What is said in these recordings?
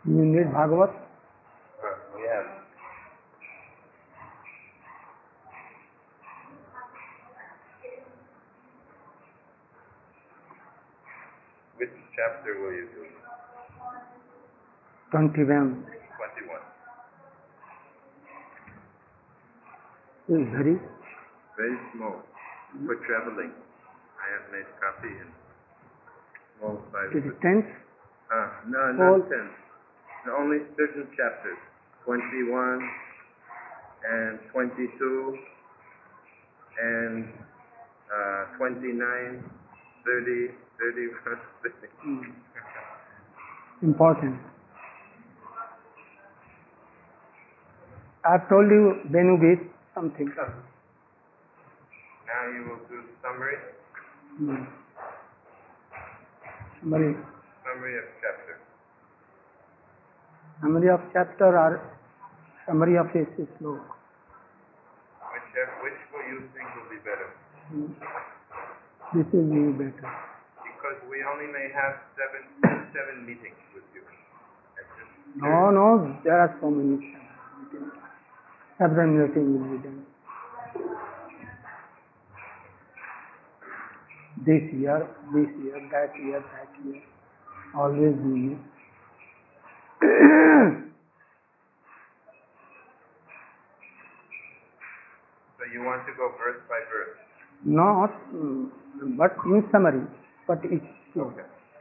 You need Bhagavat? We have. Which chapter will you do? 21. 21. Is very Very small. For traveling. I have made copy in small size. it is tense. No, All- not 10. Only certain chapters. 21 and 22 and 29, 30, 31, 30. Important. I've told you Venu gave something. Now you will do summary Summary of chapter. summary of chapter or summary of a sloka. Which will you think will be better? This is way better. Because we only may have seven meetings with you. No, there are so many meetings. Several meetings will be done. This year, that year. Always be. So you want to go verse by verse? Not, but in summary. But it's Okay.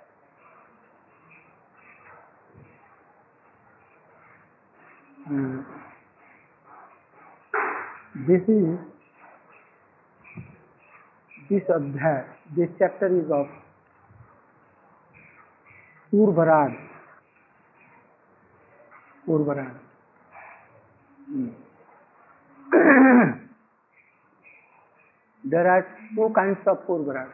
This adhyaya, this chapter is of Purvarag. There are two kinds of Purvarag.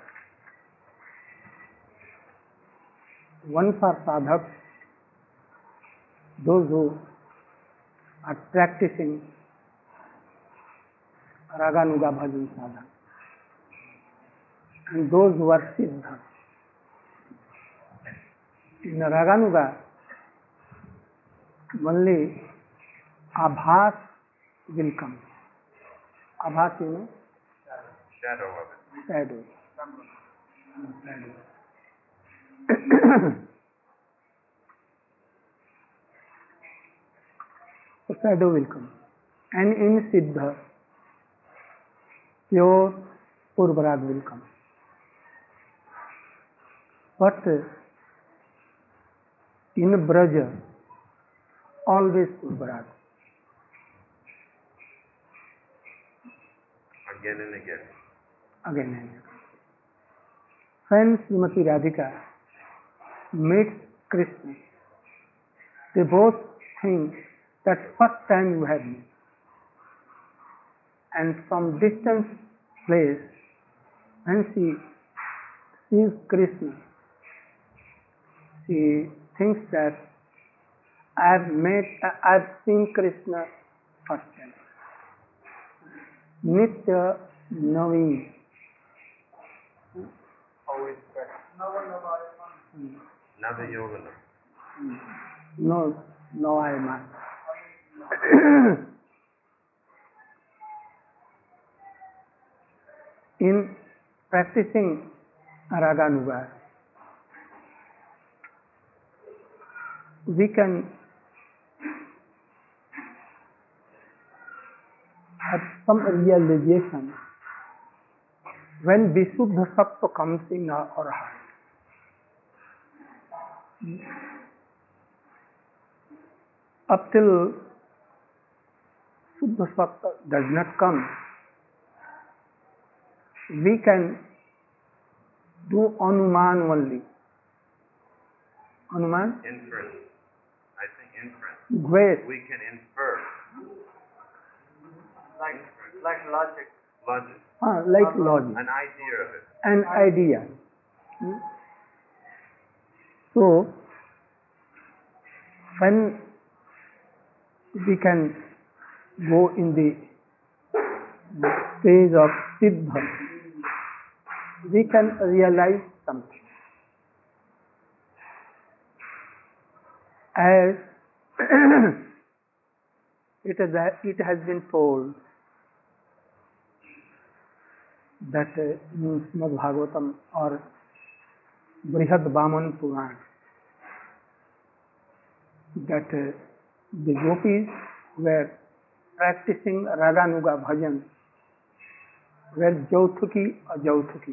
One for sadhaks, those who are practicing Raganuga Bhajan sadhana, and those who are siddha. In Raganuga, only abhas will come. Abhas, you know? Shadow of it. Shadow. So shadow will come. And in Siddha, pure Purvarag will come. But in Braja, always Purvarag. Again and again. Again and again. When Srimati Radhika meets Krishna, they both think that first time you have met. And from distant place, when she sees Krishna, she thinks that I've seen Krishna first time. Nitya knowing. Always present. Nava Yogana. No, I am not. In practicing Raganuga, we can have some realization when Visuddha Sattva comes in our heart. Up till Suddha Sattva does not come, we can do Anuman only. Anuman? Inference. I think inference. Great. We can infer. Like logic. Logic. Like logic. An idea of it. An idea. So, when we can go in the stage of Siddha, we can realize something. as it has been told that in Srimad Bhagavatam or Brihad Vaman Puran, that the gopis were practicing Raganuga bhajan, were Jauthuki or Jauthuki.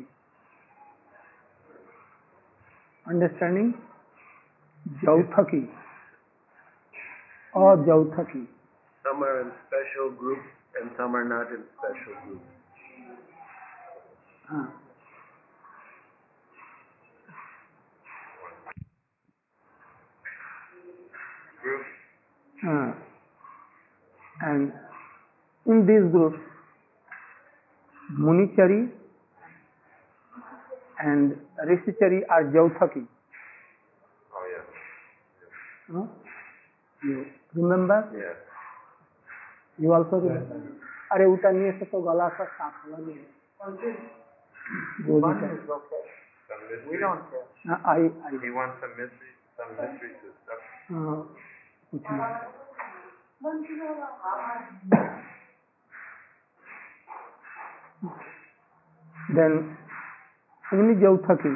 Understanding? Jauthaki or Jauthaki. Some are in special groups and some are not in special groups. Groups. And in these groups, Munichari and Rishichari are Jauthaki. Oh yeah. You remember? Yes. You also remember? अरे उतरने से तो गला का साफ लगे. One is okay. We don't care. He wants some mystery to stuff. कुछ नहीं. Then Muni Jauthaki,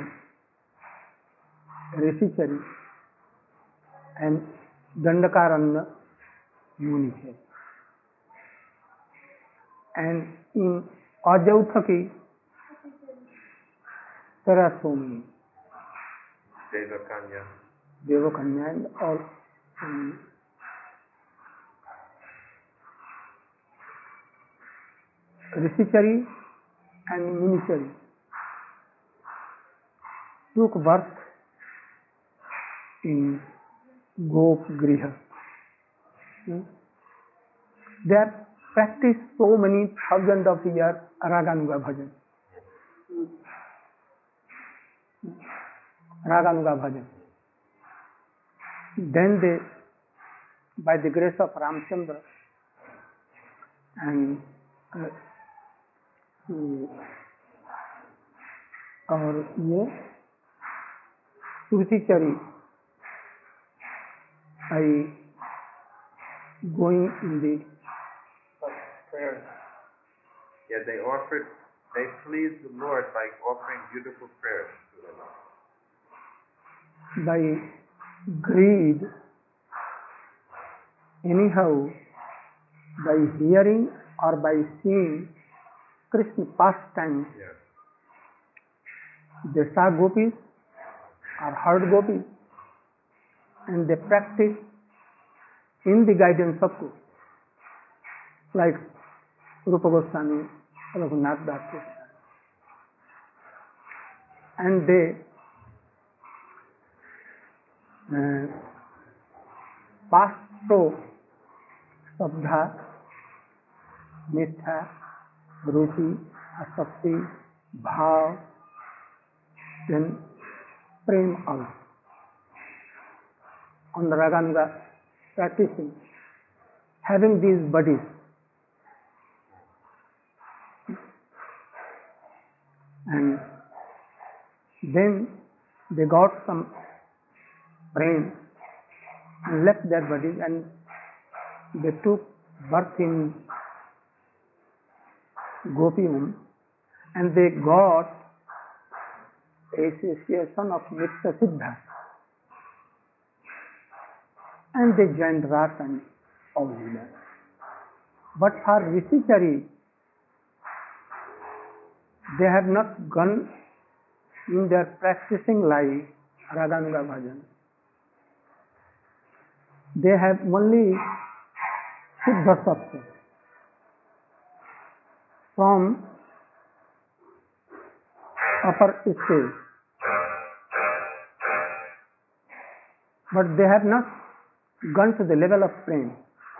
Rishichari and Dandakaranya Munichari. And in Ajauthaki there are so many. Devakanya and all. Rishichari and Munichari took birth in Gop Griha. They have practiced so many thousands of years Raganuga bhajan. Raganuga bhajan. Then they, by the grace of Ramchandra and और ये Shrutichari, by going in the prayers. Yeah, they pleased the Lord by offering beautiful prayers to Him. by greed, anyhow, by hearing or by seeing Krishna pastime, Yes. they saw gopis or heard gopis, and they practice in the guidance of Gopis, like Rupa Goswami, Raghunath Das Goswami. And they pass through Sabdha, Nitha, Ruti, Asakti, Bhav, then Prem also. On the Raganuga practicing, having these bodies. And then they got some brain and left their bodies and they took birth in Gopi home and they got association of Nitya Siddha and they joined Ras and all that. But for Rishichari, they have not gone in their practicing life Raganuga bhajan. They have only Siddha Sattva from upper stage. But they have not gone to the level of prem.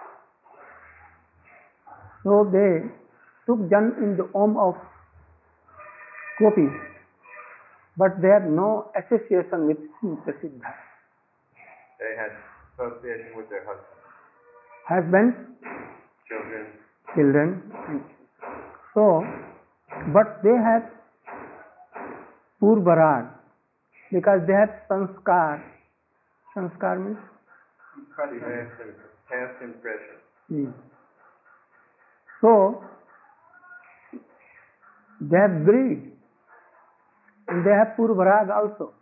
So they took jnana in the home of gopis, but they have no association with Nitya Siddha. They had association with their husbands. Husbands, children. So, but they have Purvarad because they have sanskar. Sanskar means Impression. Past impression. Hmm. So, they have greed and they have Purvarag also.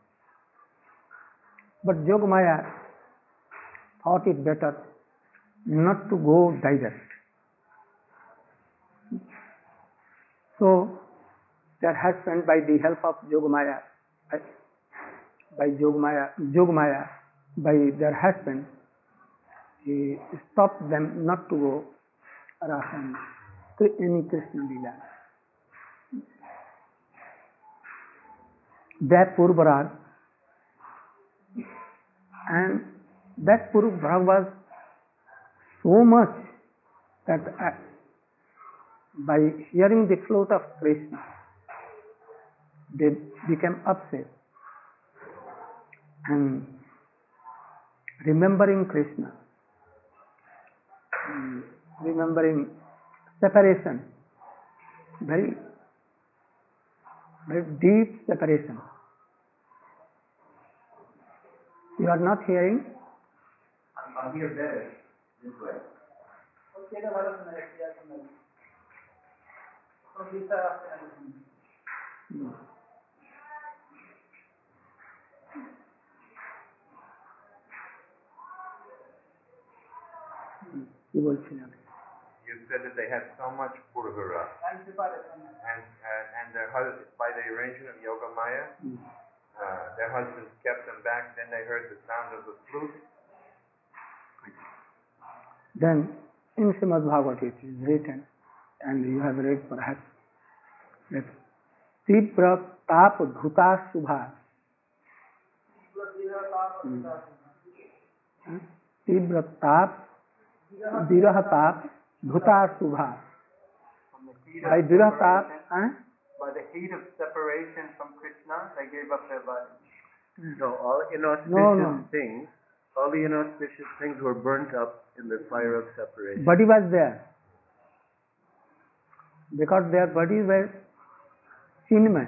But Yogamaya thought it better not to go direct. So, their husband, by the help of Yogamaya, by their husband, he stopped them not to go around any Krishna Leela. That Purvarag, and that Purvarag was so much that by hearing the flute of Krishna, they became upset and remembering Krishna, remembering separation, very, very deep separation. You are not hearing? I'm here better this way. You said that they had so much purvara, and their husband, by the arrangement of Yogamaya, their husbands kept them back. Then they heard the sound of the flute. Then in Srimad Bhagavad it is written, and you have read perhaps, that Tibra Tap Dhuta Subha. Tibra Tap Viraha Tap Dhuta Subha. By Viraha Tap, by the heat of separation from Krishna, they gave up their bodies. So all inauspicious things, all the inauspicious things were burnt up in the fire of separation. Body was there, because their bodies were Chinmay.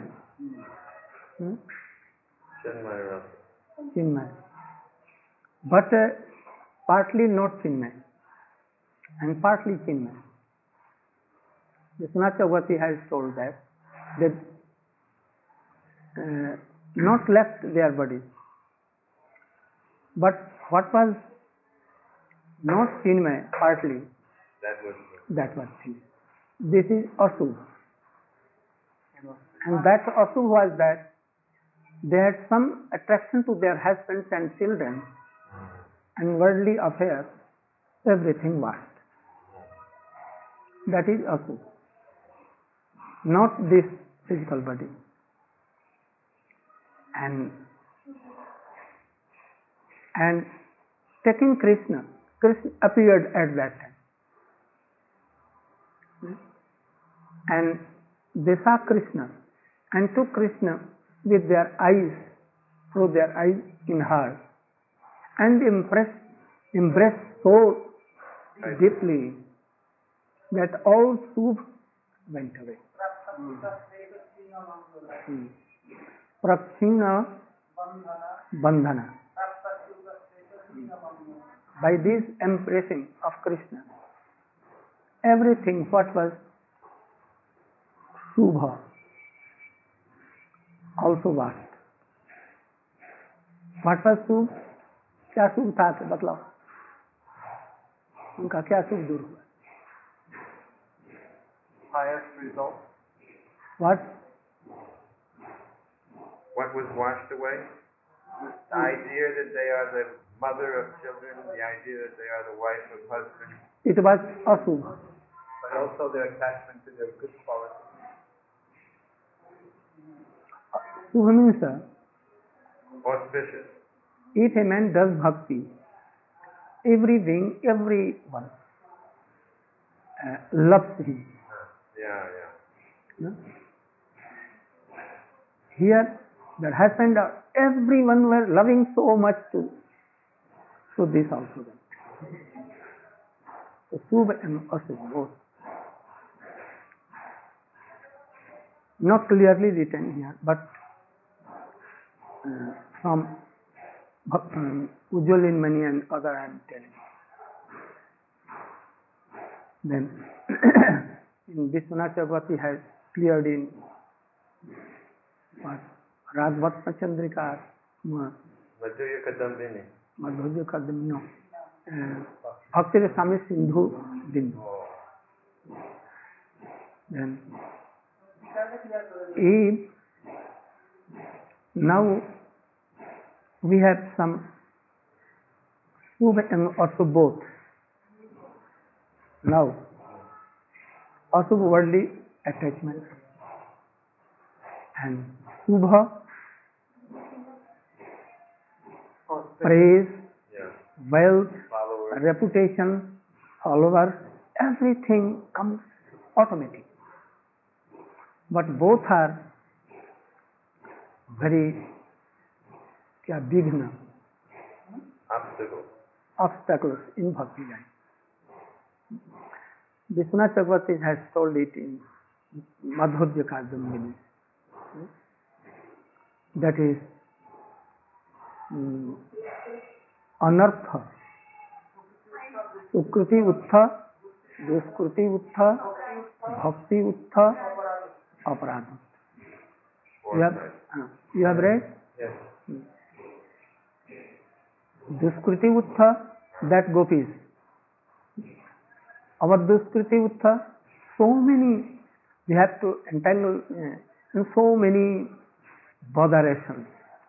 Chinmay. But partly not Chinmay, and partly Chinmay. Vishwanath Chakravarti has told that they not left their bodies. But what was not Chinmay partly, that was Chinmay. This is Asubh. And that Asubh was that they had some attraction to their husbands and children, and worldly affairs, everything washed. That is Asubh. Not this physical body. And taking Krishna, Krishna appeared at that time. And they saw Krishna and took Krishna with their eyes, through their eyes in her, and embraced so deeply that all Subh went away. Prakshina Bandhana. By this embracing of Krishna, everything what was Subha also washed. What was Subh? क्या शुभ था बतलाओ, उनका क्या शुभ दूर हुआ? Highest result. What was washed away? The idea that they are the mother of children, the idea that they are the wife of husband. It was Asubha. But also their attachment to their good qualities. Subha means auspicious. If a man does bhakti, everyone loves him. No? Here, the husband, everyone were loving so much too. So this also. So Subha and Asubha both. Not clearly written here, but from Ujjwalin Mani and other I am telling. Then in Vishwanath Chakravarti has cleared in what Raghavatma Chandrika, Madhurya Kadambini. Madhurya Kadambini, no. Bhakti Rasami Sindhu Bindu. Then now we have some Subha and also both. Now also worldly attachment and Subha, praise, wealth, Followers. reputation, followers, everything comes automatic. But both are very big obstacles in bhakti life. Vishwanath Chakravarti has told it in Madhurya Kadambini. That is anartha, sukriti uttha, duskriti uttha, bhakti uttha, aparadha. You have read? Yes. Duskriti uttha, that gopis. Our duskriti uttha, so many, we have to entangle in so many botherations.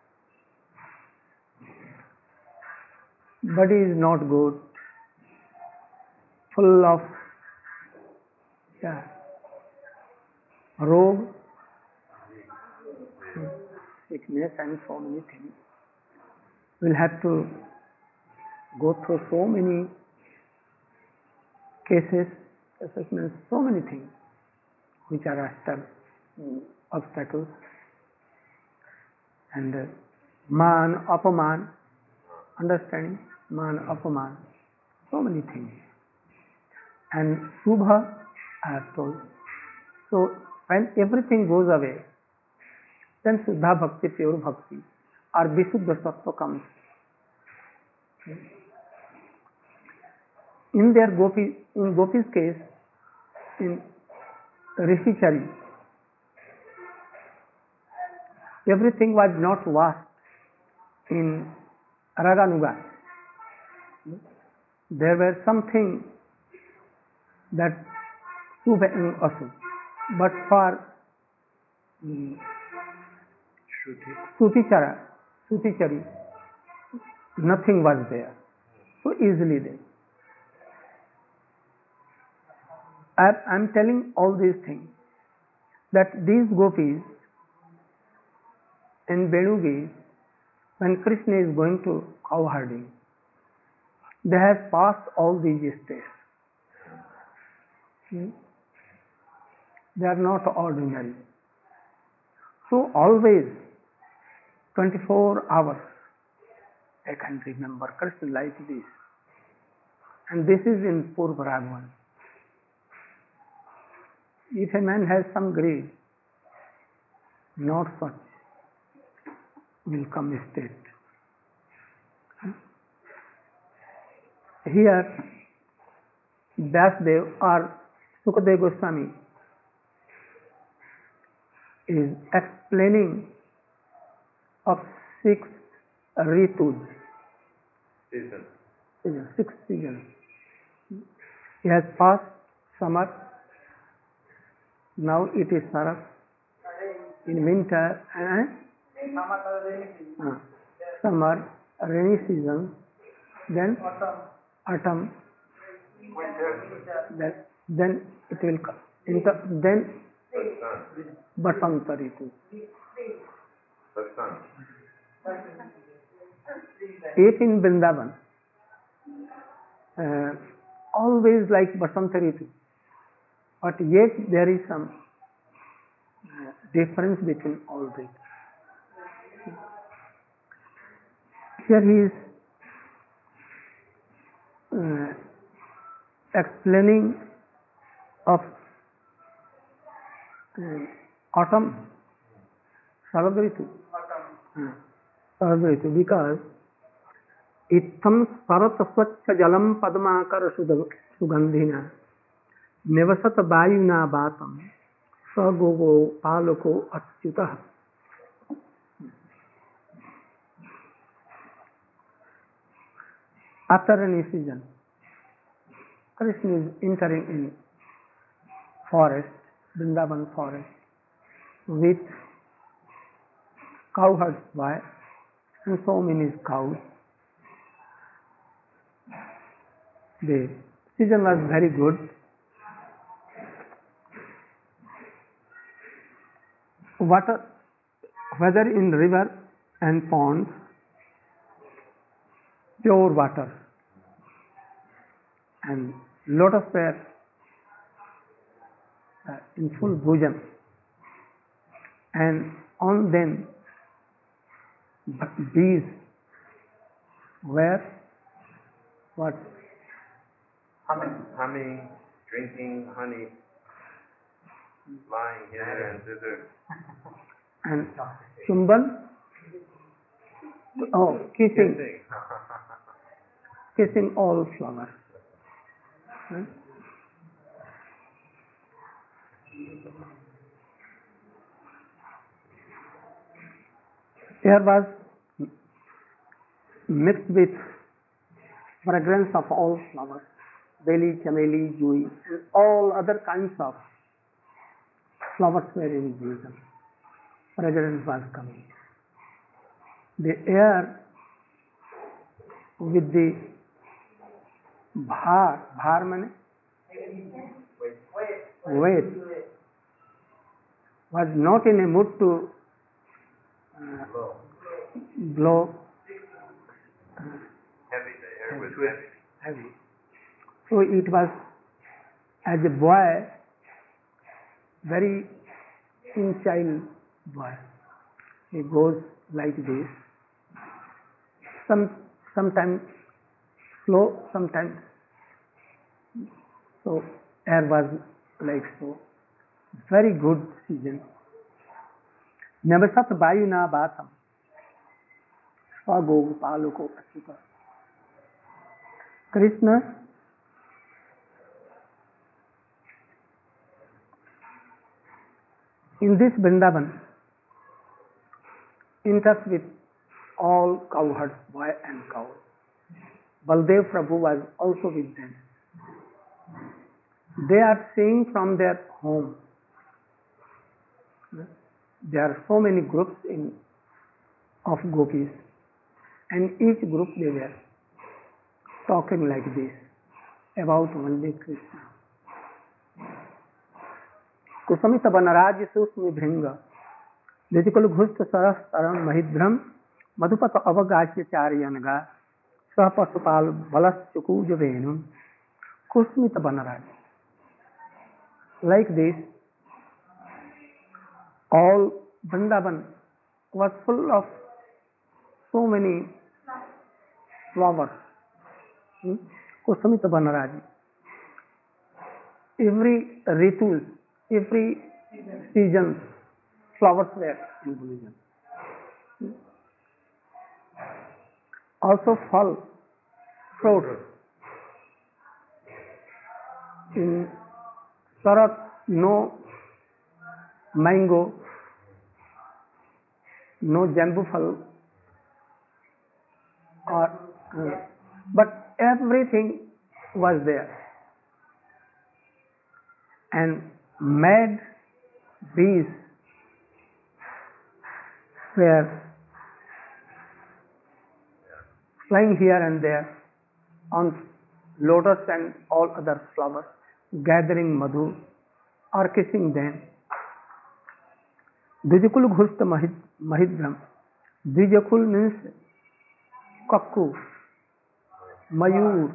Body is not good, full of rog, sickness and so many things. We'll have to go through so many cases, assessments, so many things which are obstacles. And man, apaman, understanding, man, apaman, so many things. And Subha, I have told. So when everything goes away, then Suddha Bhakti, pure Bhakti, or Visuddha Sattva comes. In Gopi's case, in Rishicari, everything was not vast in Raganuga. There were something that Subha and Asu, but for Sutichari, nothing was there. So easily there. I am telling all these things that these gopis in Benugi, when Krishna is going to cow herding, they have passed all these stages. They are not ordinary. So always 24 hours I can remember Krishna like this. And this is in Purva Raghavan. If a man has some greed, not such will come a state. Here, Vyasdev or Sukadeva Goswami is explaining of 6 ritus. Seasons. 6 seasons. He has passed summer, now it is Saras. In winter, summer, rainy season, then autumn, then it will come. Then Basanta Ritu. If in Vrindavan, always like Basanta Ritu, but yet there is some difference between all three. Here he is explaining of autumn, Sarad Ritu. Sarad Ritu, because इत्थं सरत स्वच्छ जलम पद्माकर सुगंधिना निवसत वायुना बातम स Gogo पालको अच्युतः. After rainy season, Krishna is entering in forest, Vrindavan forest, with cowherds boy and so many cows. The season was very good. Water, whether in river and ponds, pure water, and lotus were in full bosom, and on them bees were what? Humming, drinking honey, flying hither and thither. And Chumban, kissing all flowers. Air was mixed with fragrance of all flowers, belly, chameli, jui, and all other kinds of flowers were in bloom. Fragrance was coming. The air with the bhar means weight, was not in a mood to blow. Heavy, the air was heavy. So it was, as a boy, very child boy. He goes like this. Sometimes slow, sometimes. So air was like so. Very good season. Navasat Vayuna Batam. Swagog Paluko Achyuta. Krishna in this Vrindavan enters with all cowherds, boy and cow. Baldev Prabhu was also with them. They are seeing from their home. There are so many groups of gopis, and each group they were talking like this about only Krishna. Kusamita Banaraj Susmi Bhringa Vitikul Ghusta Saras Taram Mahidram Madhupata Avagashya Charyanaga Swapasupal Balas Chukuja Venum Kusmita Banaraj. Like this, all Vrindavan was full of so many flowers. Kusamita Banaraj. Every ritu, every season, flowers were in bloom. Also fall, fruit. In Sarat, no mango, no jambu phal, but everything was there. And mad bees were flying here and there on lotus and all other flowers, gathering madhu or kissing them. Dvijakul Ghusta Mahidram. Dvijakul means kakku, mayur,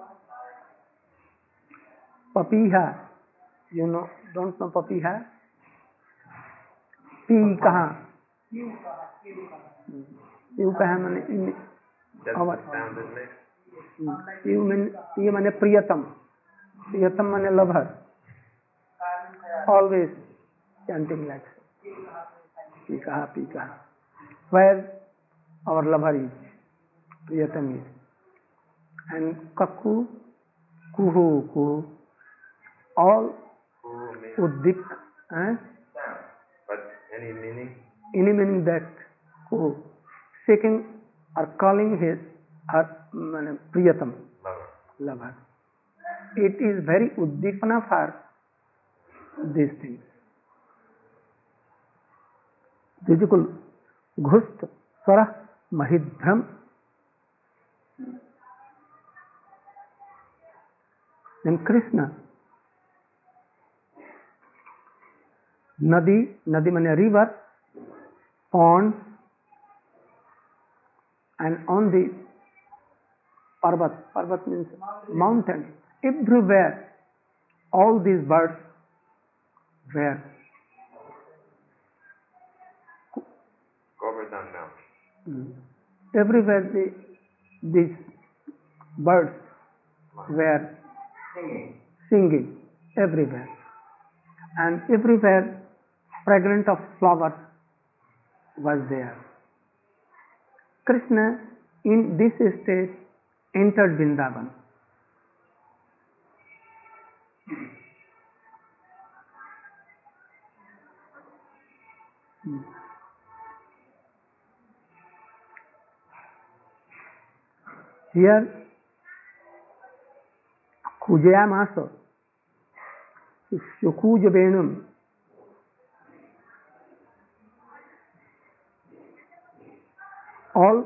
papiha. You know, don't know papiha? Pee kaha? You kaha mane in our. You mane priyatam. Priyatam mane lover. Always chanting like Pikaha, Pikaha. Where our lover is, Priyatam is. and kaku, kuhu, kuhu, all Who means uddik, sound. But any meaning? any meaning that kuhu, seeking or calling his or priyatam, Lover. lover. It is very uddipana for these things. Physical ghust, swara, mahidhram. Then Krishna, Nadi, Nadi means river, pond, and on the Parvat, Parvat means mountain. Everywhere, all these birds were Govardhan Mountain. everywhere these birds were singing everywhere, and everywhere fragrance of flowers was there. Krishna in this state entered Vrindavan. Here, Kujayamasa, Shukuja Venum, all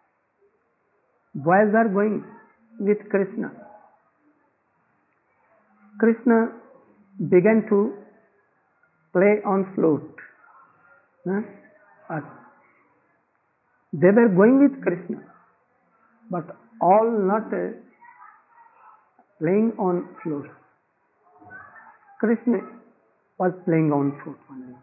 boys are going with Krishna. Krishna began to play on flute. They were going with Krishna, but all not playing on flute. Krishna was playing on flute only.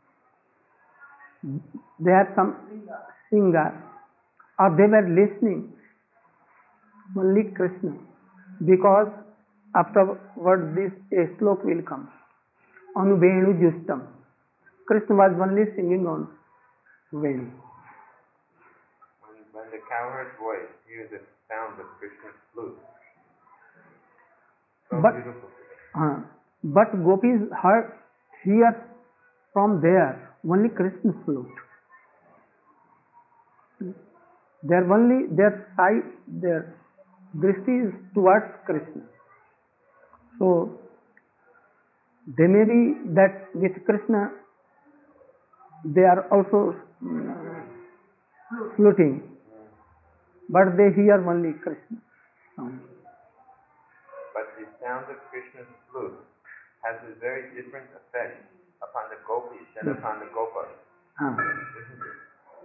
They had some singer, or they were listening only Krishna, because afterward this slok will come. Anuvenu Justam. Krishna was only singing on Venu. When the cowherd's voice hears the sound of Krishna's flute, so But- beautiful. But gopis hear from there only Krishna's flute. Their sight, their drishti is towards Krishna. So they may be that with Krishna they are also fluting, but they hear only Krishna sound. But the sound of Krishna's flute has a very different effect upon the gopis than upon the gopas. Ah. Isn't it?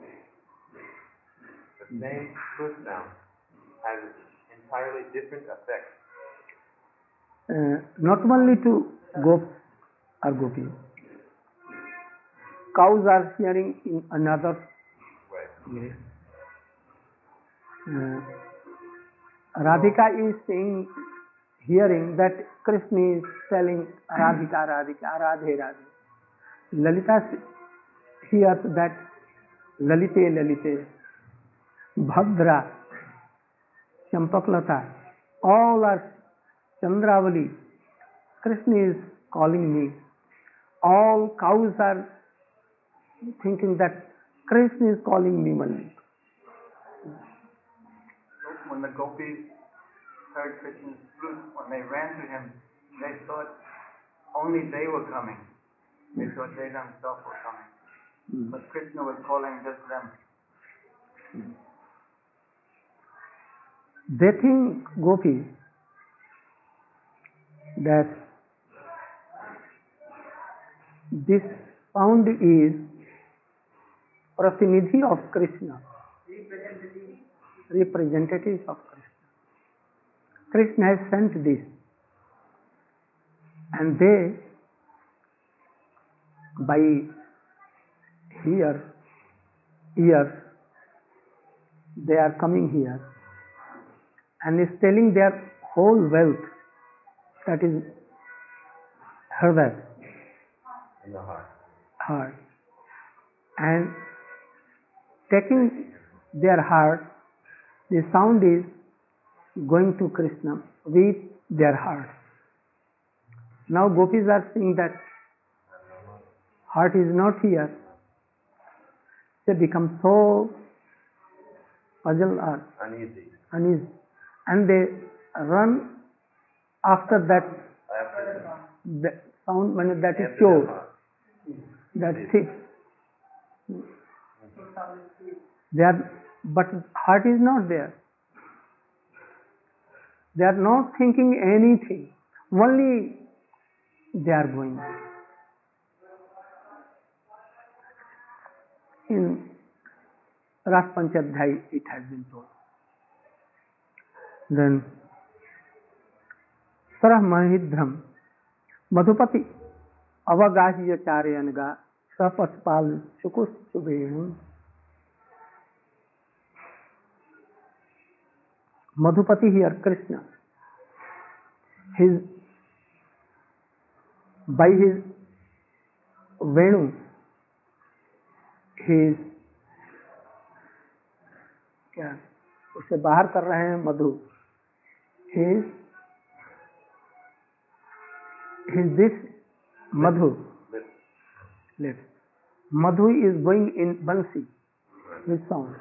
The same flute sound has entirely different effects. Not only to gops or gopis, cows are hearing in another Way. way. Radhika is saying, hearing that Krishna is telling Radhika, Radhika, Radhe, Radhe. Lalita hears that Lalite, Lalite, Bhadra, Champaklata, all are Chandravali. Krishna is calling me. All cows are thinking that Krishna is calling me only. So when the gopis heard Krishna's flute, when they ran to him, they thought only they were coming. They thought they themselves were coming. But Krishna was calling just them. They think, gopis, that this sound is Pratinidhi of Krishna, representative of Krishna. Krishna has sent this, and they, by ears, they are coming here and is telling their whole wealth, that is Hriday, In the heart. heart, and taking their heart, the sound is going to Krishna with their hearts. Now gopis are seeing that heart is not here. They become so puzzled or Uneasy. uneasy, and they run after that sound when that is pure, that thief. They are, but heart is not there. They are not thinking anything. Only they are going. In Ras Panchadhyay it has been told. Then Sarah Mahidram Madhupati Avagahya Charyanga Sapaspal Sukus Subenu. Madhupati here Krishna. By his Venu, his क्या उसे बाहर कर रहे हैं मधु. His this Madhu lips. Madhu is going in Bansi with sound,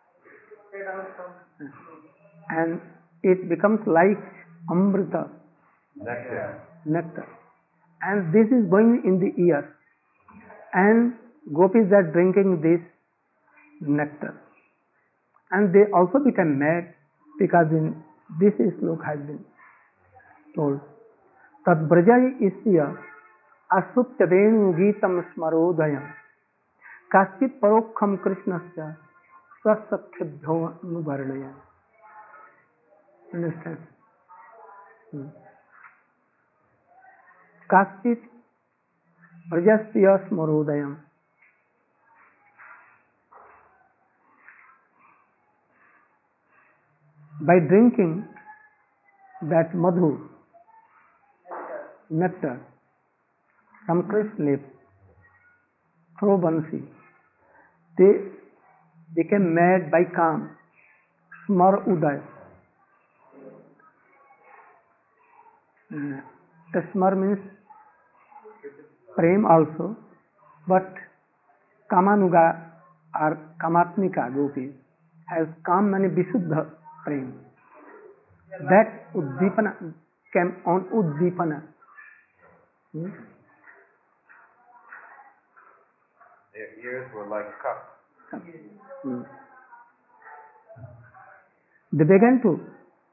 and it becomes like Amrita, nectar, and this is going in the ear, and gopis are drinking this nectar, and they also become mad because in this slok has been told. Tad brajai isya asupta venu geetam smarodayam kaschit parokham krishnasya sasakhyabhyo nuvarnayam. Understand? Kaschit brajasya smarodayam. By drinking that madhu, nectar, from Krishna's lips through Bansi, they became mad by Kam, Smar Uday. Smar means Prem also, but Kamanuga or Kamatmika gopis has Kam mani Visuddha Prem. That Uddipana came on Uddipana. Their ears were like cups. They began to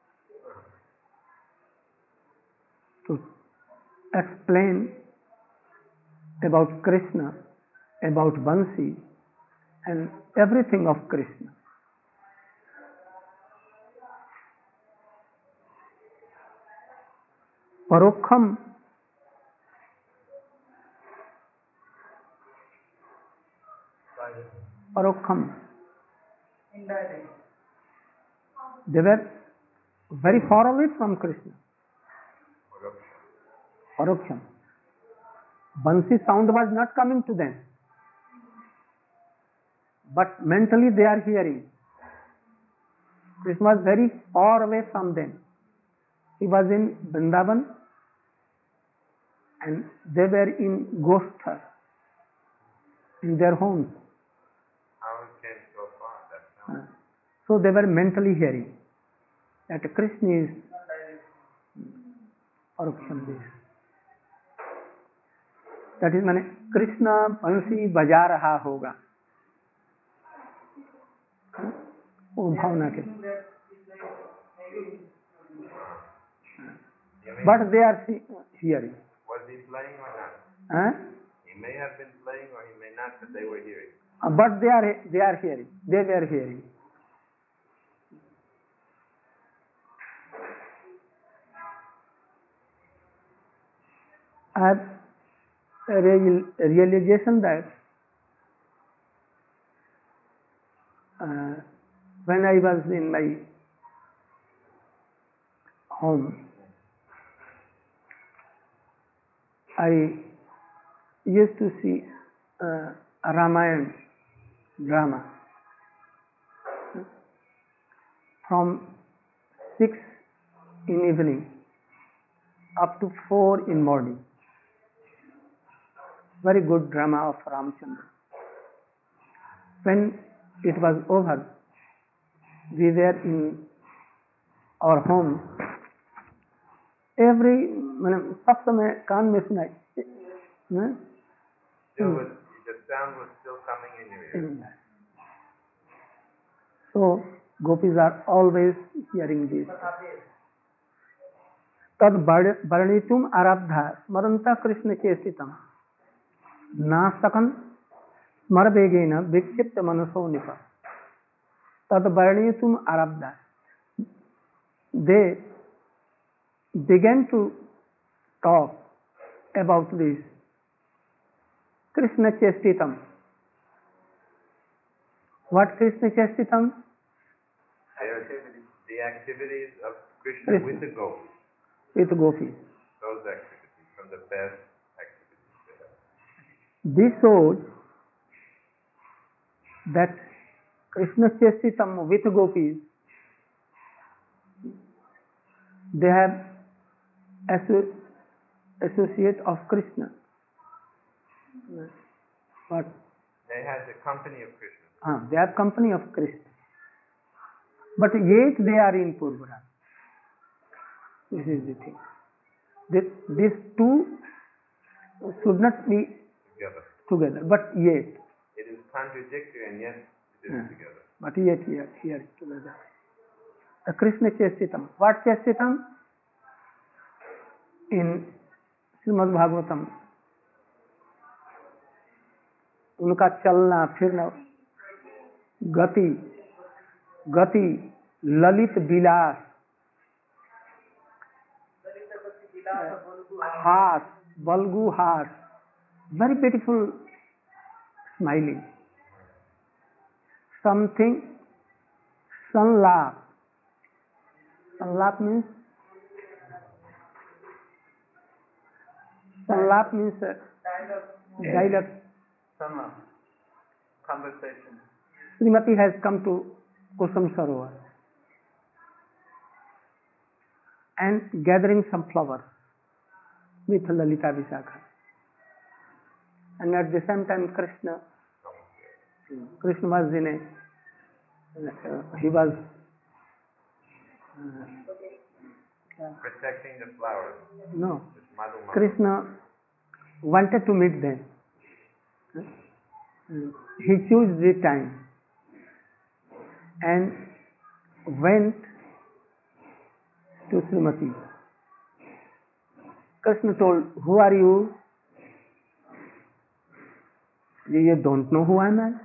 explain about Krishna, about Bansi, and everything of Krishna. Parokham, Parokham. They were very far away from Krishna. Paroksham. Bansi sound was not coming to them, but mentally they are hearing. Krishna was very far away from them. He was in Vrindavan and they were in Gosthar, in their homes. How it came so far? That sound. So they were mentally hearing that Krishna is Paroksham this. That is माने कृष्ण बंसी बजा रहा होगा, वो भावना के. But they are hearing. Was he playing or not? He may have been playing or he may not, but they were hearing. But they are hearing. They were hearing. I have a realization that when I was in my home, I used to see a Ramayana drama from 6 in evening up to 4 in morning. Very good drama of Ramchandra. When it was over, we were in our home. Every सब समय कान में सुनाई. The sound was still coming in your ear. So gopis are always hearing this. तद वर्णितुम आरब्धा स्मरंता कृष्ण चेष्टितम नासकन स्मर वेगेन विक्षिप्त मनसो निप. तद वर्णितुम आरब्धा. They began to talk about this Krishna Chestitam. What Krishna Chestitam? The activities of Krishna with the gopis. With gopis. Those activities, from the best activities. This shows that Krishna Chestitam with gopis, they have associate of Krishna. What? They have the company of Krishna. They are company of Krishna. But yet they are in Purvara. This is the thing. These two should not be together. But yet. It is contradictory and yet it is together. But yet here together. The Krishna Chestitam. What Chestitam? In Srimad Bhagavatam, उनका चलना फिरना, गति, ललित विलास, हास, बल्गु हास, very beautiful smiling. Something, sanlap. Sanlap means dialogue. Conversation. Srimati has come to Kusum Sarovar and gathering some flowers with Lalita Vishakha. And at the same time Krishna was he was protecting the flowers. No. Krishna wanted to meet them. He chose the time and went to Srimati. Krishna told, "Who are you?" You don't know who I am?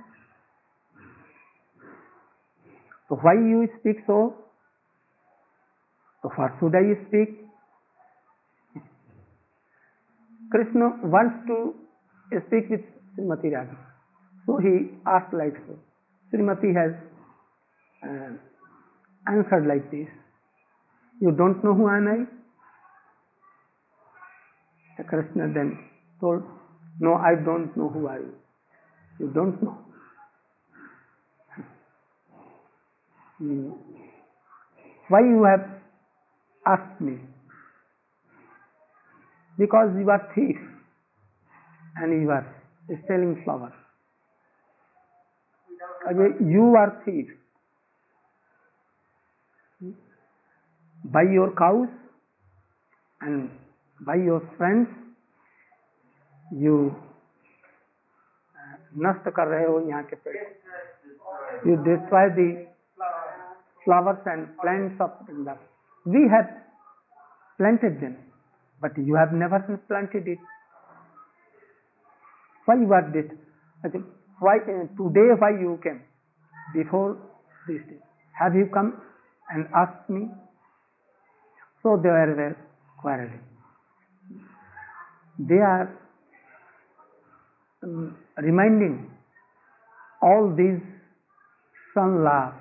So why you speak so? So what should I speak? Krishna wants to speak with Srimati Radha. So he asked like so. Srimati has answered like this. You don't know who am I? The Krishna then told, no, I don't know who are you. You don't know. Why you have asked me? Because you are thief and you are selling flowers. You are thief. By your cows and by your friends, you नष्ट कर रहे हो यहाँ के पेड़. You destroy the flowers and plants of Vrindavan. We have planted them, but you have never planted it. Why you are this? Why today? Why you came? Before this day, have you come and asked me? So they were quarreling. They are reminding all these sanlap.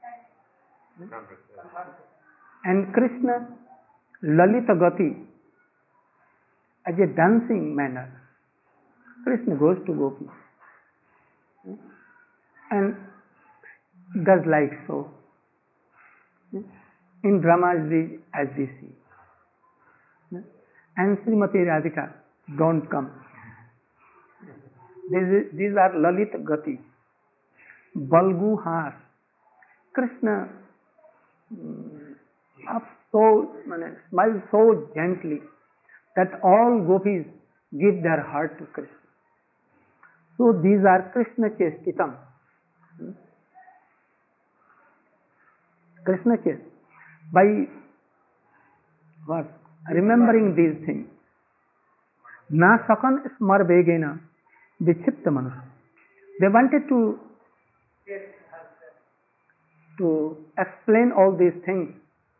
And Krishna Lalita Gati, as a dancing manner, Krishna goes to Gopi and does like so. in dramas as we see. And Srimati Radhika don't come. These are Lalit Gati, Balgu Har. Krishna smiles so gently that all gopis give their heart to Krishna. So these are Krishna Chestitam. Krishna Chest. By what? Remembering these things. Na sakan smar begena vichipta manus. They wanted to explain all these things.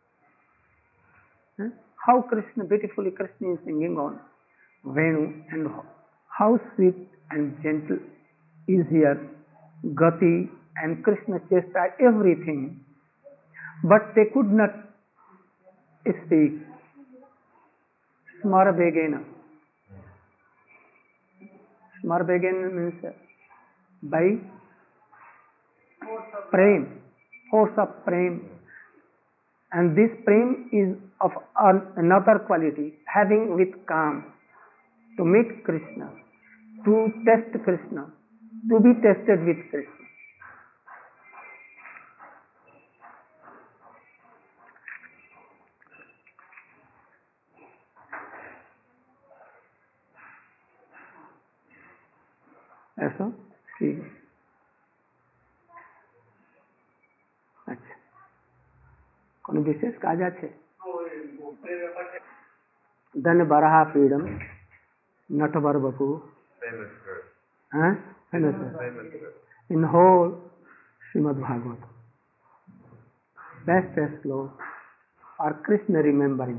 How Krishna, beautifully Krishna is singing on Venu, and how sweet and gentle is here Gati and Krishna Chesta, everything. But they could not speak. Smara Begena. Smara Begena means by prem, force of prem. And this prem is of another quality, having with calm, to meet Krishna, to test Krishna, to be tested with Krishna. ऐसा ठीक है. अच्छा, कोनो विशेष काजा छे? धन Baraha पीडम Natwar बपू. Famous verse. Famous Famous verse. in whole Srimad Bhagavad. Best sloka or Krishna remembering.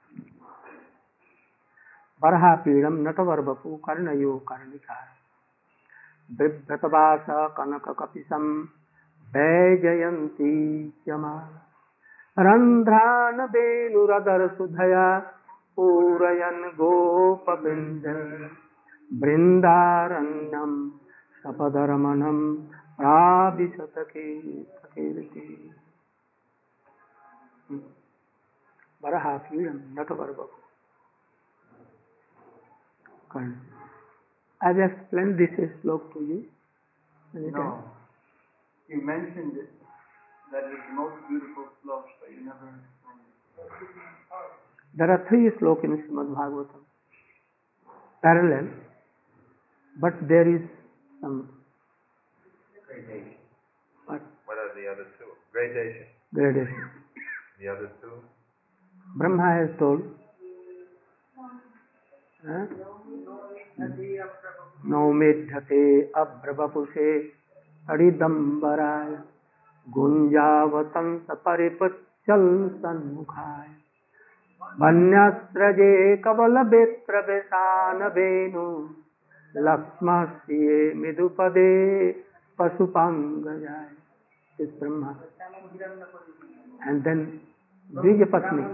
Baraha pidam natavar bapu karnayo karnika. Bibhatavasa kanaka kapisam Vajayanti yama. Randhrana venuradar sudhaya Purayan gopa binjan Brindaranyam Sapadaramanam Abhisatake Takirti. Baraha pidam natavar bapu. I've explained this sloka to you. No. You mentioned it, that is the most beautiful sloka, but you never explained it. There are 3 slokas in Srimad Bhagavatam, parallel, but there is some Gradation. What are the other 2? Gradation. Gradation. The other 2? Brahma has told, Naumedhate abrabapuse adidambaraya gunjavatansa paripachal sanmukhaya Vanyasraje kavala betra besana venu Lakshmasye midupade pasupangajaya. This is Brahma. And then Dijapatni.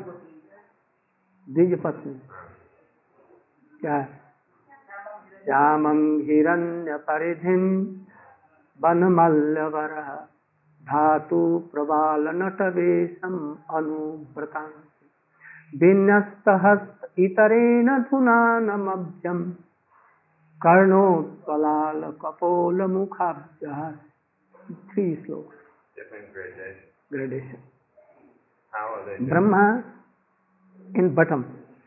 क्या श्यामं हिरण्य परिधिं वनमल्लवरः धातु प्रबाल नटवेशम् अनुव्रतं विन्यस्तहस्त इतरेण धुनानमभ्यं कर्णोत्पलाल कपोल मुखाभ्यः. 3 slokas. Different gradation. Gradation. How are they different? Brahma in bottom.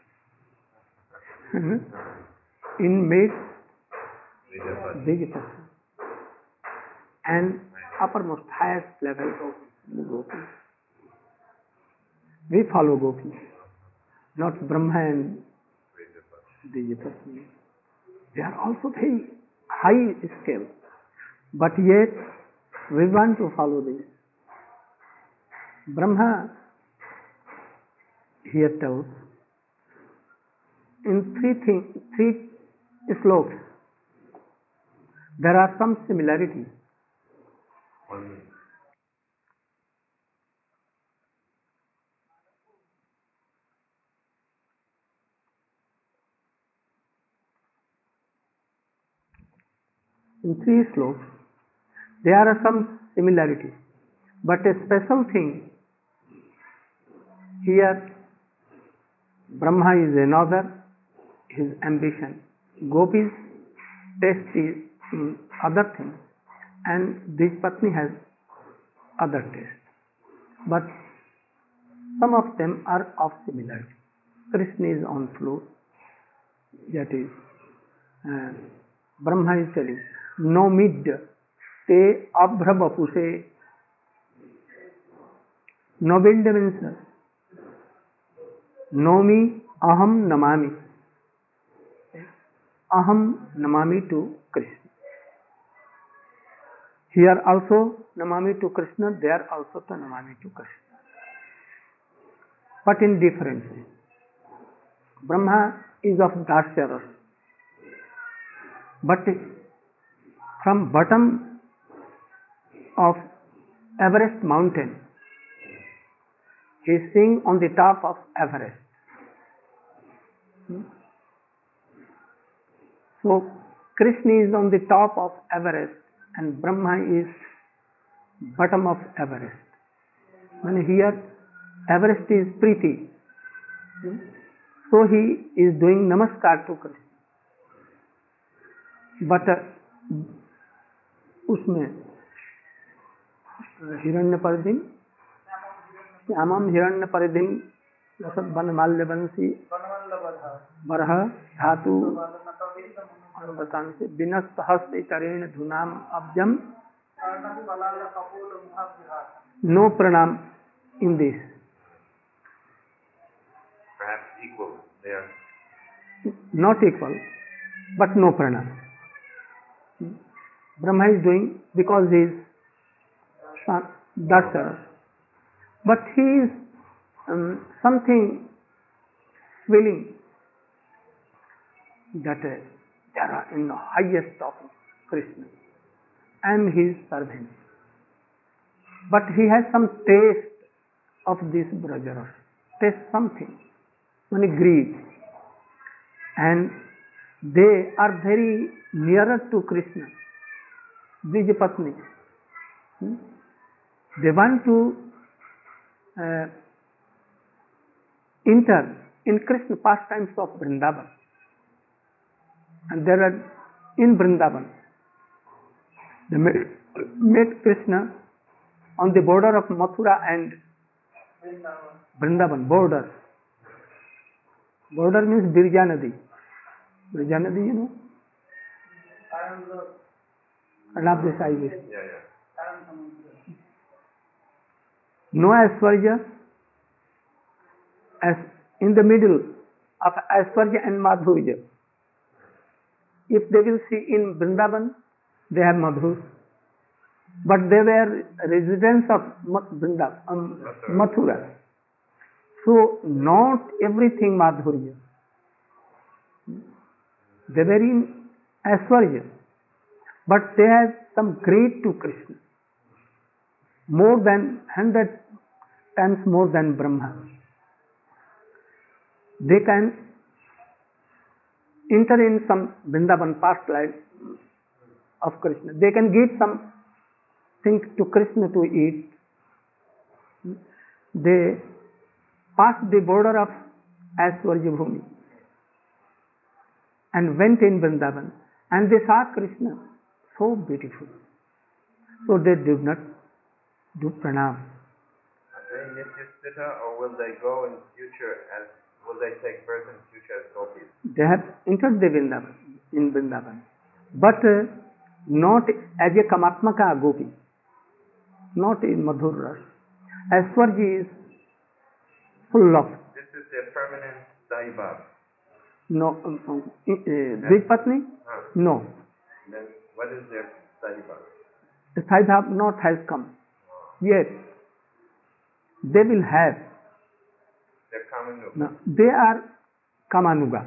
In mid, Dijapati. And uppermost, highest level, Gopi. We follow Gopi, not Brahma and Dijapati. They are also very high scale, but yet we want to follow this. Brahma here tells in 3 slokas there are some similarities. In 3 slokas there are some similarities, but a special thing Here, Brahma is another, his ambition. Gopis' taste is in other things, and Dvipatni has other taste. But some of them are of similarity. Krishna is on flute, that is, Brahma is telling, no mid te abhrabapuse. No build means nomi aham namami. Aham namami to Krishna. Here also namami to Krishna, there also to namami to Krishna. But in different ways. Brahma is of Darsyaras. But from bottom of Everest mountain, he is sitting on the top of Everest. So Krishna is on the top of Everest and Brahma is bottom of Everest. When here Everest is Priti, so he is doing namaskar to Krishna. But उसमें हिरण्यपरिधिम श्यामम हिरण्यपरिधिम लसत बनमाल्य बंसी बरह धातु से विनस्त हस्त इतरेण धुनाम अब्जम. No pranam in this. Perhaps equal. They are not equal, but no pranam. Brahma is doing because he is Darsyaras. But he is something feeling that they are in the highest of Krishna. I am his servant. But he has some taste of this Brajaras. Taste something. Only greed. And they are very nearer to Krishna. Dvijapatni. They want to enter in Krishna pastimes of Vrindavan. And there are in Vrindavan. They met Krishna on the border of Mathura and Vrindavan. Border. Border means Birja Nadi. Birja Nadi, you know? Arnab Desai. yeah. No Aishwarya, as in the middle of Aishwarya and Madhurya. If they will see in Vrindavan, they have Madhur. But they were residents of Mathura. So not everything Madhurya. They were in Aishwarya. But they have some greed to Krishna. More than 100 times more than Brahma. They can enter in some Vrindavan past life of Krishna. They can give something to Krishna to eat. They passed the border of Aishwarya Bhumi and went in Vrindavan and they saw Krishna so beautiful. So they did not do pranam. Are they Nityasthita or will they go in future as, will they take birth in future as gopis? They have entered the Vrindavan, in Vrindavan, but not as a Kamatmaka gopi, not in Madhur Ras. Aishwarya is full of. This is their permanent Daibhav. No, Dvipatni? No. Then what is their Daibhav? The Saibhav not has come. Yet, they will have. They're Kamanuga. No, they are Kamanuga.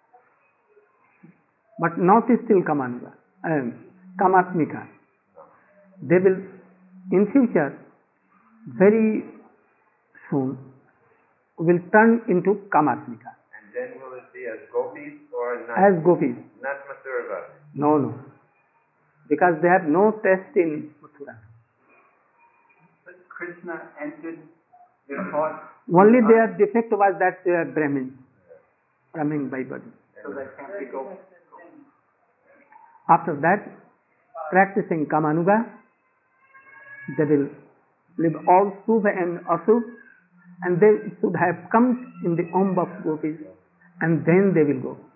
But not still Kamanuga. Kamatmika. They will, in future, very soon, will turn into Kamatmika. And then will it be as gopis or not? As gopis. Not Mathura. No. Because they have no taste in Mathura. But Krishna entered their thoughts. Only their defect was that they are Brahmins by body. So that can't be go. After that, practicing Kamanuga, they will live all Subha and Asubha, and they should have come in the womb of gopis, and then they will go.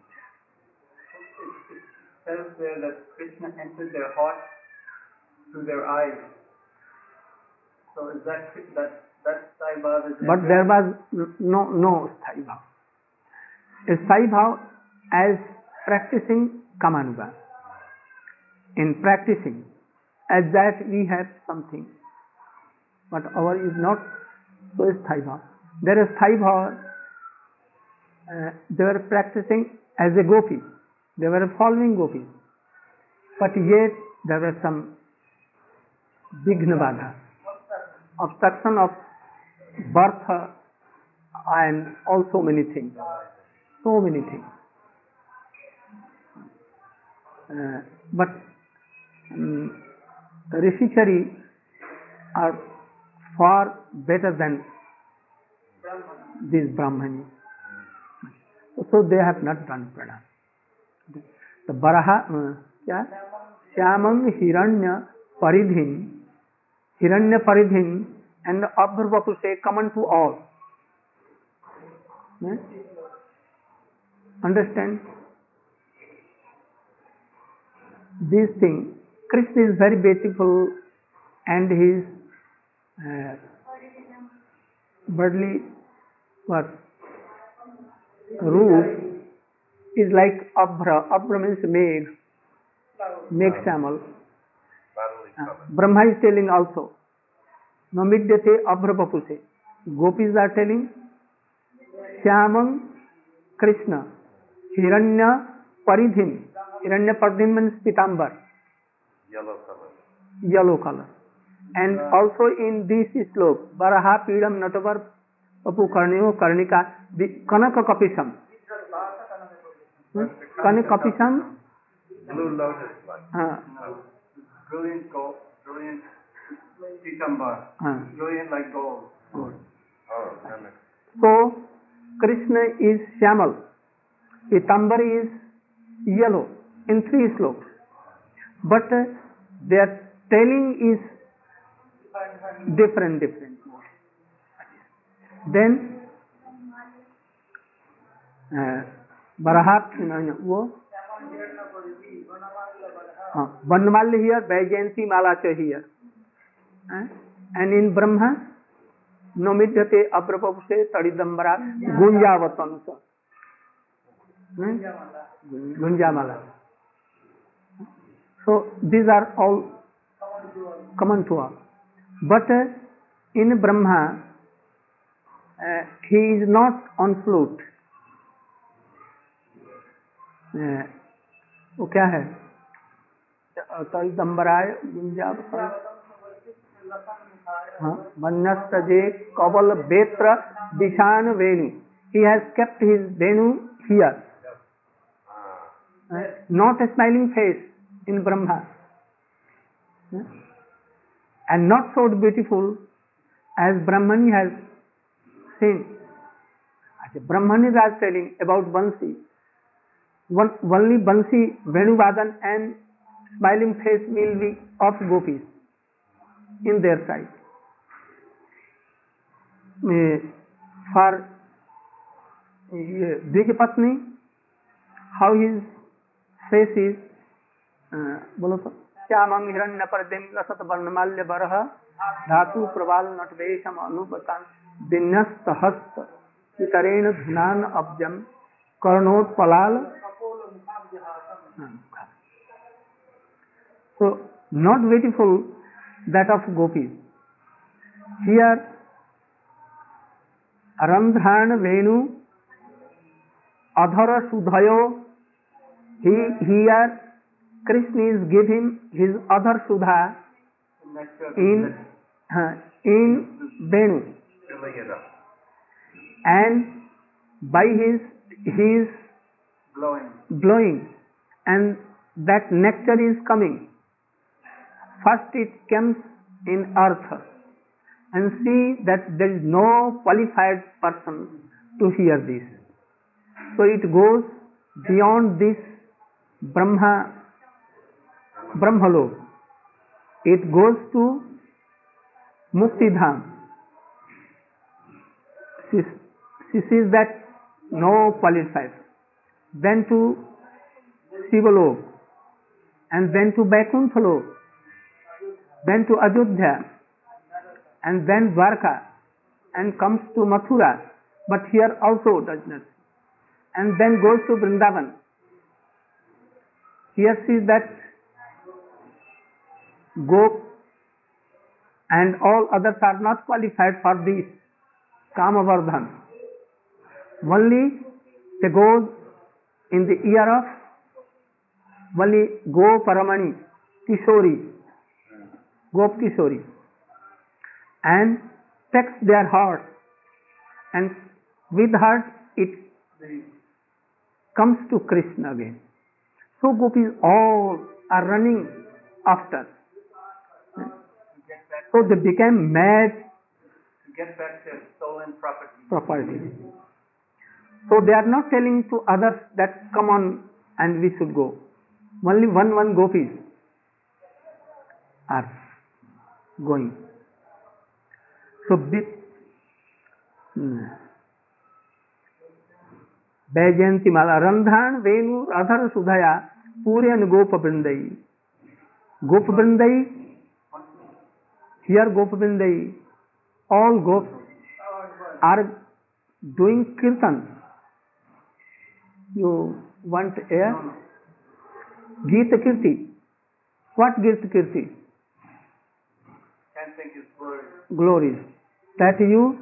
It says there that Krishna entered their heart through their eyes. So is that Sai Bhav is But there was no Sai Bhav. A Sai Bhav as practicing Kamanuga. In practicing, as that we have something, but our is not, so is Sai Bhav. There is Sai Bhav, they were practicing as a gopi, they were following gopis, but yet there were some Vighnavada, obstruction of birth and also many things, so many things. But Rishikari are far better than these Brahmanis. So they have not done pranam. The Baraha, Shyamam Hiranya Paridhin and Abhurvapuse common to all. Understand? This thing, Krishna is very beautiful and his bodily root is like Abhra. Abhra means Megh Shamal. Brahma is telling also, Namidyate Abhra Papuse. Gopis are telling, Shyamam Krishna, Hiranya Paridhin. Hiranya Paridhin means Pitambar. Yellow color. And also in this slok, Baraha Pidam Natavar Papu Karneo Karnika, the Kanaka Kapisam. Kanaka Kapisam? Blue lotus like. Brilliant gold, brilliant Pitambar, brilliant like gold. Oh, Nanak. So, Krishna is Shyamal. Pitambar is yellow in 3 sloks. But their telling is different. Then Barahat, Vannamalya here, Vaijayanti Malacha here. And in Brahma, Nomidyate Abrapapuse Tadidambara Gunjavatansa. Gunjamala. So these are all common to all. But in Brahma, he is not on flute. वो क्या है? तलदम्बराय गुंजावतन Manyasthaje Kaval Betra Dishan Venu. He has kept his Venu here. Not a smiling face in Brahma. And not so beautiful as Brahmani has seen. Brahmani is telling about Bansi. Only Bansi, Venuvadan and smiling face will be of gopis in their sight. For Dvijapatni, how his face is, bolo so, Shyamam Hiranya Paradim Lasat Varnamalya Baraha Dhatu Praval Natvesham Anubatan Dinyasta Hasta Chitarena Dhunan Abjam Karnot Palal. So, not beautiful that of gopis. Here, Arandhran Venu Adhara Sudhayo, here Krishna is giving his Adhar Sudha in Venu. And by his blowing, and that nectar is coming. First it comes in earth, and see that there is no qualified person to hear this. So it goes beyond this Brahmalok. It goes to Muktidham. She sees that no qualified. Then to Sivalok, and then to Vaikunthalok, then to Ajodhya, and then Dwarka, and comes to Mathura, but here also does not, and then goes to Vrindavan. Here sees that Gop and all others are not qualified for this Kamavardhan. Only they go in the ear of only Goparamani, Kishori, Gop Kishori, and takes their heart, and with heart it comes to Krishna again. So gopis all are running after. So they became mad to get back their stolen property. So they are not telling to others that come on and we should go. Only one gopis are going. So Vaijayanti Mala Randhan Venu Radhar Sudhaya Puryan Gopa Vrindai. Gopa Vrindai, here Gopa Vrindai, all gops are doing kirtan. You want a Gita Kirti. What Gita Kirti? Chanting his glory. Glories. That you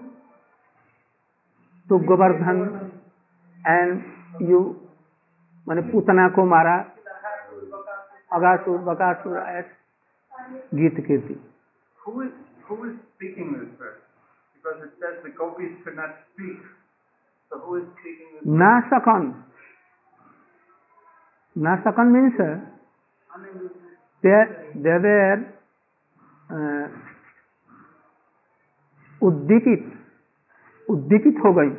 to Govardhan and you mane Putana ko mara, Agasur, Bakasur at Gita Kirti. Who is speaking this verse? Because it says the gopis could not speak. So who is speaking this verse? Nasakan means they were उद्दीपित हो गई.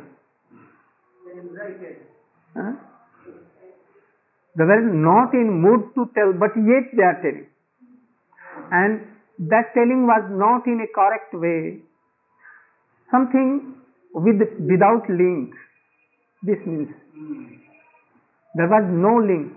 They were not in mood to tell, but yet they are telling, and that telling was not in a correct way, something without link. This means there was no link.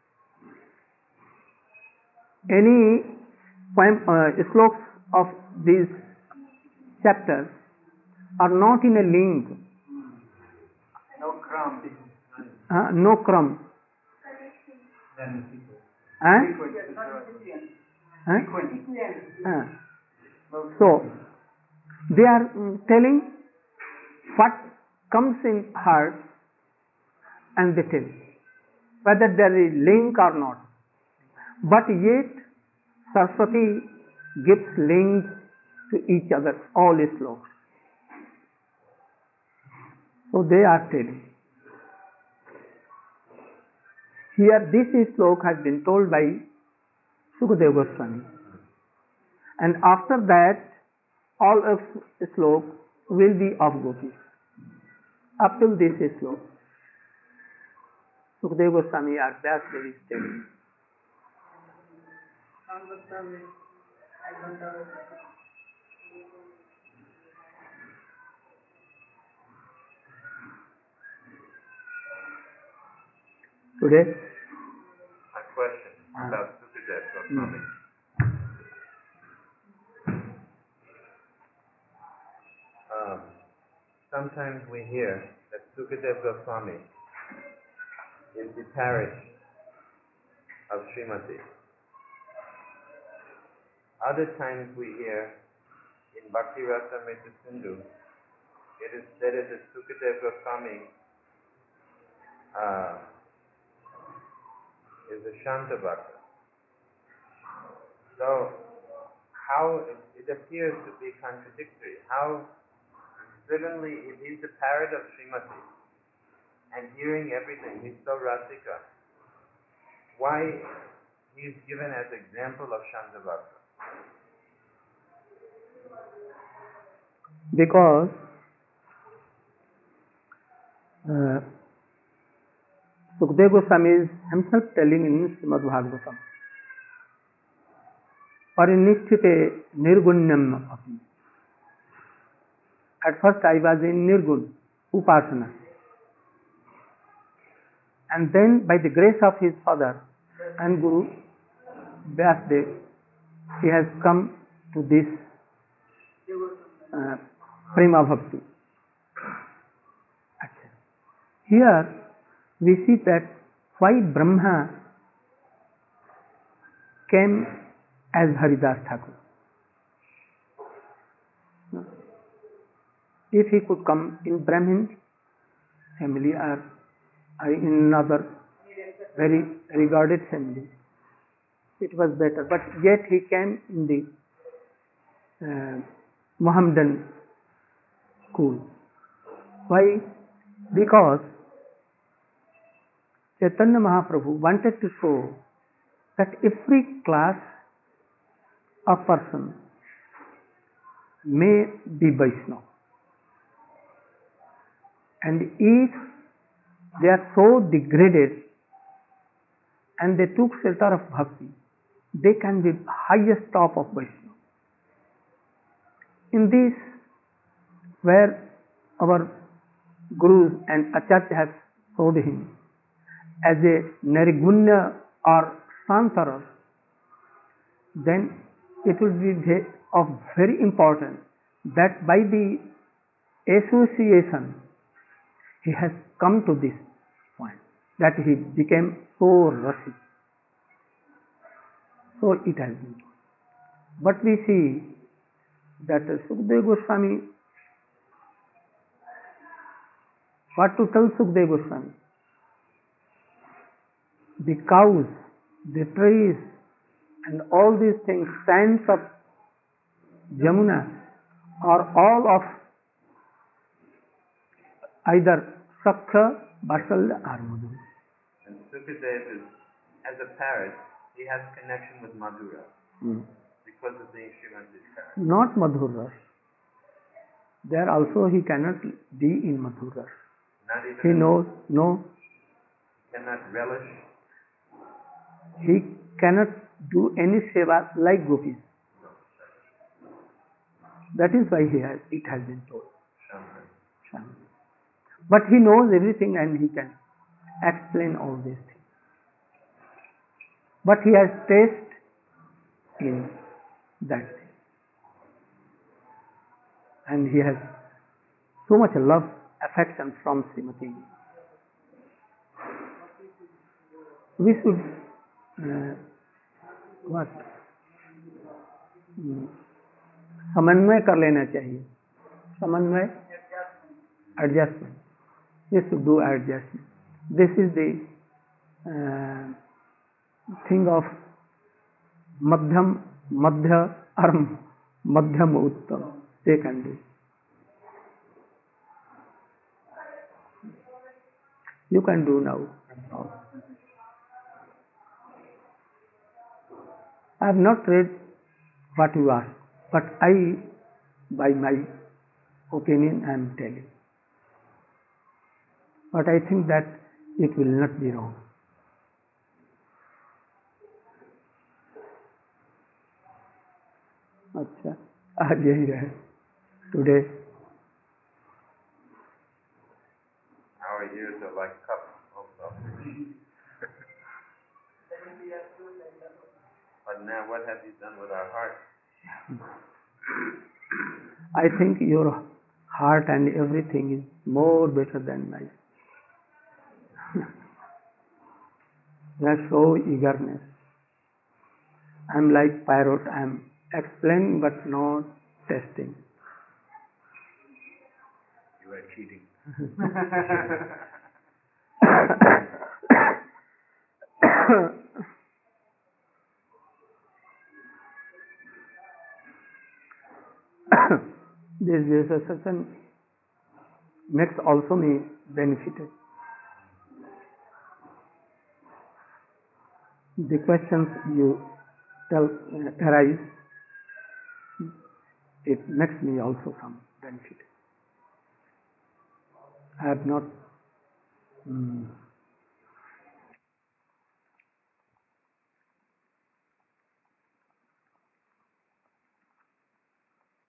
Any slokas of these chapters are not in a link. No crumb. No crumb. So they are telling what comes in heart, and they tell whether there is link or not. But yet Saraswati gives link to each other, all slokas. So they are telling. Here this sloka has been told by Sukadeva Goswami. And after that, all of sloka will be of gopis. Up till this sloka, Sukadeva Goswami or Vyasdev is telling. Today? A question about Sukadeva Goswami. Sometimes we hear that Sukadeva Goswami is the parish of Srimati. Other times we hear in Bhakti Rasamrita Sindhu, it is said that Sukadeva Goswami is a Shanta Bhakta. So, how it appears to be contradictory. How suddenly he's the parrot of Srimati and hearing everything, he's so Rasika. Why he's given as example of Shanta Bhakta? because uh, Sukadeva Goswami is himself telling in Srimad Bhagavatam, Parinishthite nirgunyam api. At first I was in Nirgun, Upasana. And then by the grace of his father and Guru Vyasdev, he has come to this Prema Bhakti. Here we see that why Brahma came as Haridas Thakur. If he could come in Brahmin family or in another very regarded family, it was better. But yet he came in the Mohammedan school. Why? Because Chaitanya Mahaprabhu wanted to show that every class of person may be Vaishnava. And if they are so degraded and they took shelter of bhakti, they can be highest top of Vaishnava. In this, where our Gurus and Acharya have showed him as a Nirgunya or Santara, then it will be of very important that by the association he has come to this point, that he became so rasic. So it has been. But we see that Sukadeva Goswami, what to tell Sukadeva Goswami? The cows, the trees, and all these things, sands of Jamuna, are all of either Sakha, Basal, or Madhu. And Sukadeva is, as a parrot, he has connection with Madhura because of being Srimati's parrot. Not Madhura. There also he cannot be in Madhura. Not even He knows, no, cannot relish. he cannot do any seva like gopis. That is why it has been told. Shaman. But he knows everything and he can explain all these things. But he has taste in that thing. And he has so much love, affection from Srimati. We should समन्वय कर लेना चाहिए. समन्वय, adjustment. We should do adjustment. This is the thing of madhyam, madhya, or madhyam uttam. They can do. You can do now. I have not read what you asked, but I, by my opinion, I am telling. But I think that it will not be wrong. अच्छा, आज यही रहे. Today. Our ears are like cups also. But now what have you done with our heart? I think your heart and everything is more better than mine. There is so eagerness. I am like parrot. I am explaining but not testing. You are cheating. This session makes also me benefited. The questions you arise, it makes me also some benefit. I have not